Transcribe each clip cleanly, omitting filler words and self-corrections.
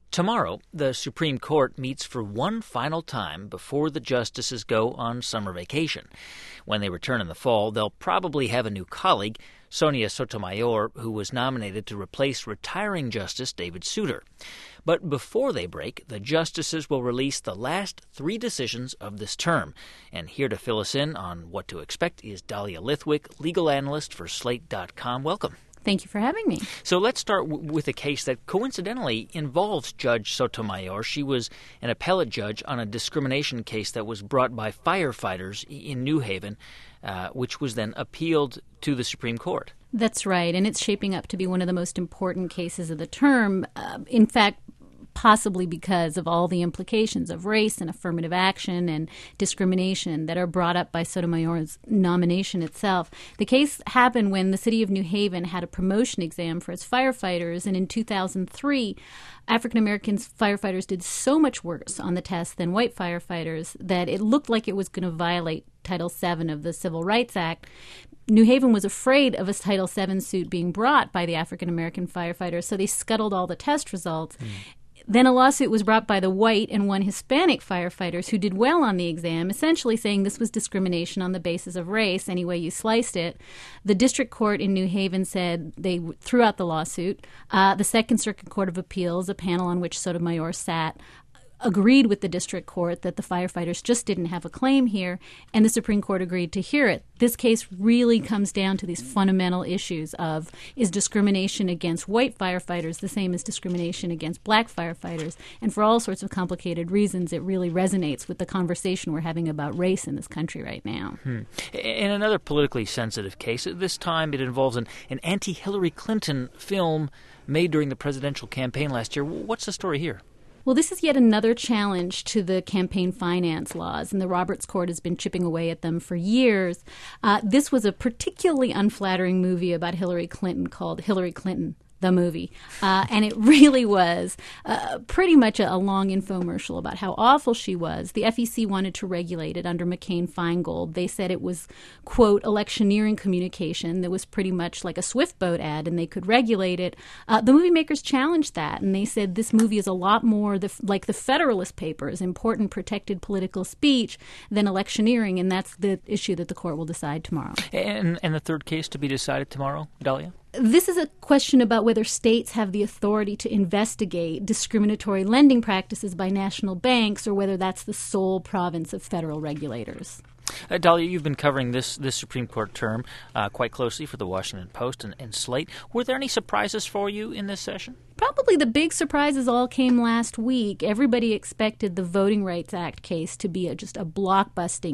Tomorrow, the Supreme Court meets for one final time before the justices go on summer vacation. When they return in the fall, they'll probably have a new colleague, Sonia Sotomayor, who was nominated to replace retiring Justice David Souter. But before they break, the justices will release the last three decisions of this term. And here to fill us in on what to expect is Dahlia Lithwick, legal analyst for Slate.com. Welcome. Thank you for having me. So let's start with a case that coincidentally involves Judge Sotomayor. She was an appellate judge on a discrimination case that was brought by firefighters in New Haven, which was then appealed to the Supreme Court. That's right, and it's shaping up to be one of the most important cases of the term. In fact, possibly because of all the implications of race and affirmative action and discrimination that are brought up by Sotomayor's nomination itself. The case happened when the city of New Haven had a promotion exam for its firefighters, and in 2003, African-American firefighters did so much worse on the test than white firefighters that it looked like it was going to violate Title VII of the Civil Rights Act. New Haven was afraid of a Title VII suit being brought by the African-American firefighters, so they scuttled all the test results. Then a lawsuit was brought by the white and one Hispanic firefighters who did well on the exam, essentially saying this was discrimination on the basis of race, any way you sliced it. The district court in New Haven said they threw out the lawsuit. The Second Circuit Court of Appeals, a panel on which Sotomayor sat, agreed with the district court that the firefighters just didn't have a claim here, and the Supreme Court agreed to hear it. This case really comes down to these fundamental issues of, is discrimination against white firefighters the same as discrimination against black firefighters? And for all sorts of complicated reasons, it really resonates with the conversation we're having about race in this country right now. In another politically sensitive case, this time it involves an anti-Hillary Clinton film made during the presidential campaign last year. What's the story here? Well, this is yet another challenge to the campaign finance laws, and the Roberts Court has been chipping away at them for years. This was a particularly unflattering movie about Hillary Clinton called Hillary Clinton, the movie. And it really was pretty much a long infomercial about how awful she was. The FEC wanted to regulate it under McCain-Feingold. They said it was, quote, electioneering communication that was pretty much like a Swift boat ad, and they could regulate it. The movie makers challenged that, and they said this movie is a lot more like the Federalist Papers, important protected political speech, than electioneering, and that's the issue that the court will decide tomorrow. And the third case to be decided tomorrow, Dahlia? This is a question about whether states have the authority to investigate discriminatory lending practices by national banks or whether that's the sole province of federal regulators. Dahlia, you've been covering this Supreme Court term quite closely for the Washington Post and Slate. Were there any surprises for you in this session? Probably the big surprises all came last week. Everybody expected the Voting Rights Act case to be just a blockbusting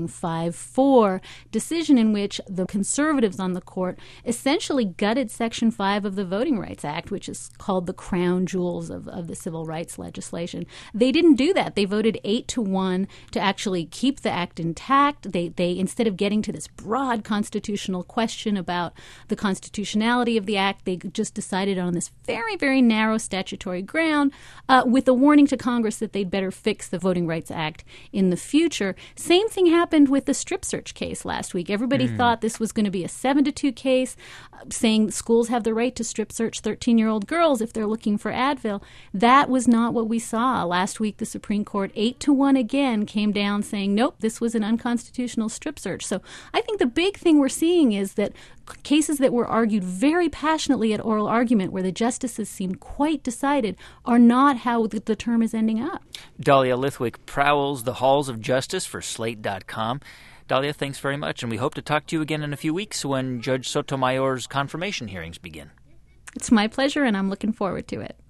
5-4 decision in which the conservatives on the court essentially gutted Section 5 of the Voting Rights Act, which is called the crown jewels of the civil rights legislation. They didn't do that. They voted 8-1 to actually keep the act intact. They instead of getting to this broad constitutional question about the constitutionality of the act, they just decided on this very, very narrow statutory ground with a warning to Congress that they'd better fix the Voting Rights Act in the future. Same thing happened with the strip search case last week. Everybody thought this was going to be a 7-2 case, saying schools have the right to strip search 13-year-old girls if they're looking for Advil. That was not what we saw. Last week, the Supreme Court, 8-1 again, came down saying, nope, this was an unconstitutional strip search. So I think the big thing we're seeing is that cases that were argued very passionately at oral argument, where the justices seemed quite decided, are not how the term is ending up. Dahlia Lithwick prowls the halls of justice for Slate.com. Dahlia, thanks very much, and we hope to talk to you again in a few weeks when Judge Sotomayor's confirmation hearings begin. It's my pleasure, and I'm looking forward to it.